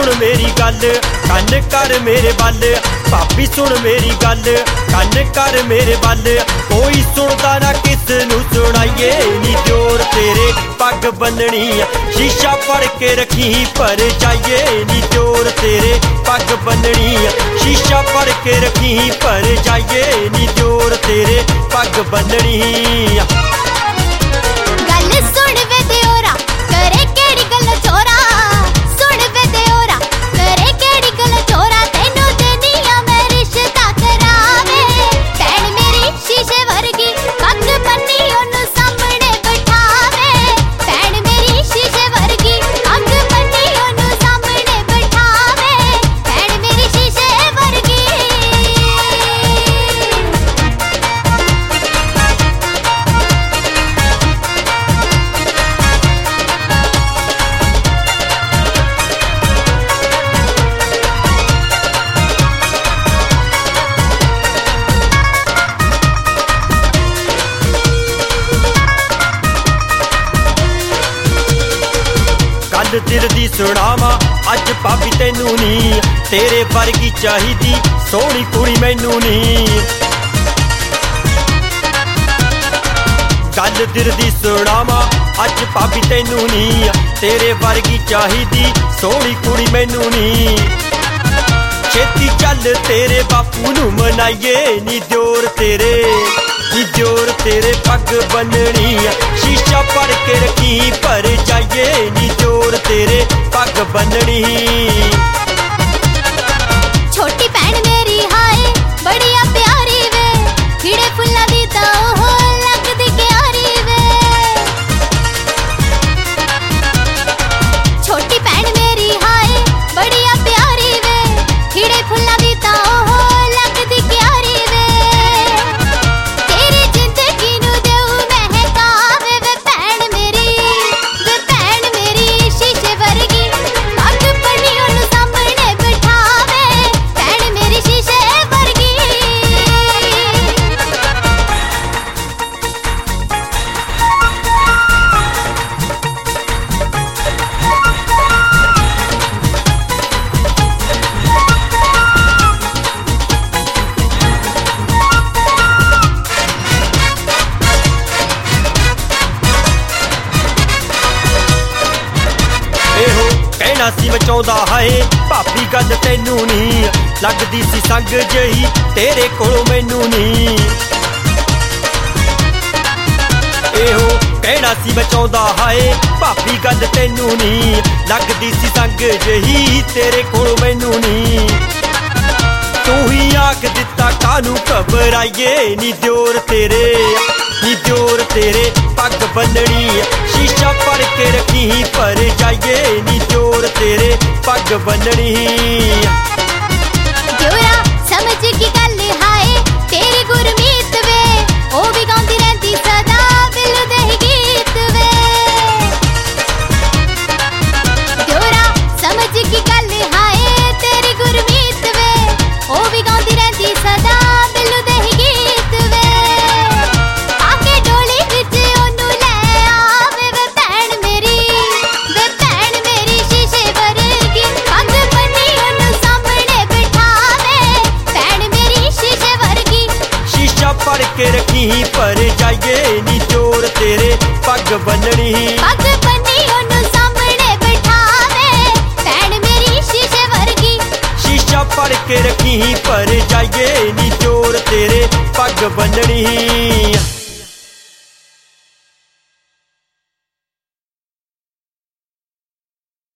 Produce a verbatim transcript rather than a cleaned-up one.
सुन मेरी गल कन कर मेरे बल, भाभी सुन मेरी गल कन कर मेरे बल। कोई सुनदा ना किस नू सुनाइए नी दियोर तेरे पग बन्ननी शीशा फड़ के रखी पर जाइए नी दियोर तेरे पग बन्ननी शीशा फड़ के रखी पर जाइए नी दियोर तेरे पग बन्ननी। गल सुन वे दियोरा करे केड़ी गल चोरा, सुन वे दियोरा करे केड़ी गल चोरा। तैनू देनिया मैं रिश्ता करावे भैन मेरी शीशे वर्गी पग बन्नी ओनू सामने बिठावे। भैन मेरी शीशे वर्गी पग बन्नी ओनू सामने बिठावे। भैन मेरी शीशे वर्गी। गल दिल दी सुनावा अज भाभी तैनू नी, तेरे वर्गी चाहिदी सोहनी कुड़ी मैनू नी। गल दिल दी सुनावा अज भाभी तैनू नी, तेरे वर्गी चाहिदी सोहनी कुड़ी मैनू नी। छेती चल तेरे बापू नू मनाइए नी दियोर तेरे नी दियोर तेरे पग बन्ननी शीशा फड़ के रखी पर जाइए नी दियोर तेरे पग बन्ननी। छोटी भैन मेरी हाय बड़िया प्यारी वे, खिड़े फुल्ला दी तां ओह लगदी क्यारी वे। छोटी भैन मेरी हाय बड़िया प्यारी वे, खिड़े फुल्ला दी तां ओह लगदी क्यारी वे। तेरी जिंदगी नू देऊ महकावे वे भैन मेरी, वे भैन मेरी शीशे वर्गी पग बन्नी ओनू सामने बिठावे। भैन मेरी शीशे वर्गी। एहो कहना सी मैं चाहुंदा हाय भाभी गल तैनू नी, लगदी सी संग जही तेरे कोलों मैनू नी। एहो कहना सी मैं चाहुंदा हाय भाभी गल तैनू नी, लगदी सी संग जही तेरे कोलों मैनू नी। तू ही आख दिता कानू घबराइए नी दियोर तेरे नी दियोर तेरे पग बन्ननी शीशा फड़ के रखी पर जाइए नी दियोर तेरे पग बन्ननी। दियोरा समझ की गल हाय तेरी गुरमीत वे, ओ भी गाउंदी रहंदी सदा दिल दे गीत वे। दियोरा समझ की गल हाय तेरी गुरमीत वे, ओ भी गाउंदी रहंदी सदा दिल दे गीत वे। आके डोली विच ओनू ले आवे वे भैन मेरी, वे भैन मेरी शीशे वर्गी पग बन्नी ओनू सामने बिठावे। भैन मेरी शीशे वर्गी शीशा फड़ के रखी पर जाइए नी दियोर तेरे पग बन्ननी पग बन्नी ओनू सामने बिठावे। भैन मेरी शीशे वर्गी शीशा फड़ के रखी पर जाइए नी दियोर तेरे पग बन्ननी।